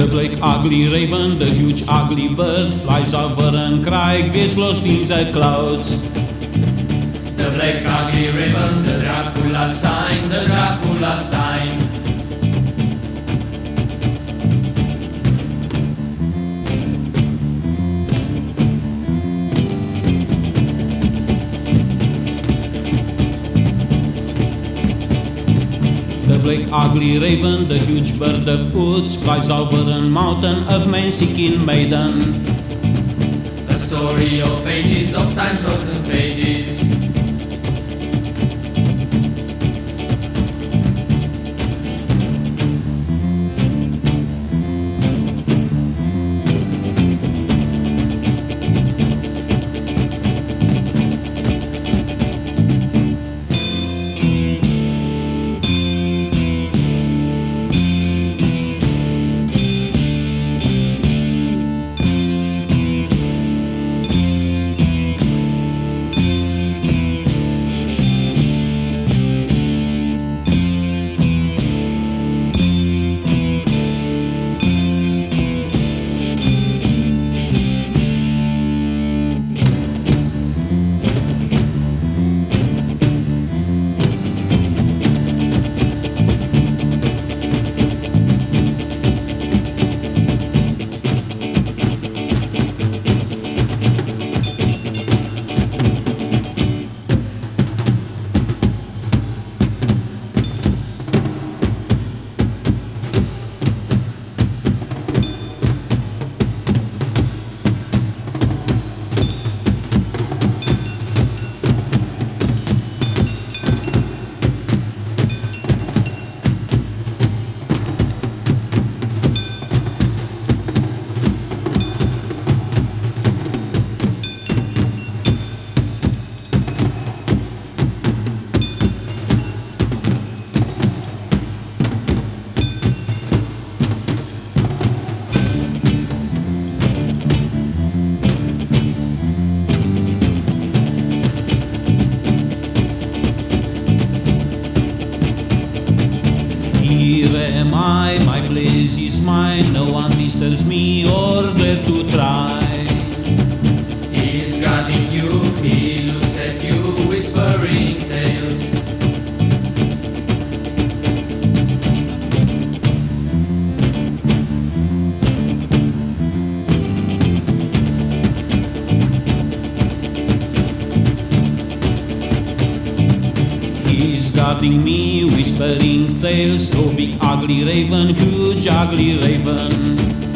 The black ugly raven, the huge ugly bird, flies over and cries, gets lost in the clouds. The black ugly raven, the Dracula sign, the Dracula sign. The black ugly raven, the huge bird of woods, flies over a mountain of men seeking maiden. A story of ages, of time's rotten pages. Here am I, my place is mine, no one disturbs me or dare to try. He's guarding you, he looks at you, whispering tales. He's guarding me, whispering tales, oh big ugly raven, huge ugly raven.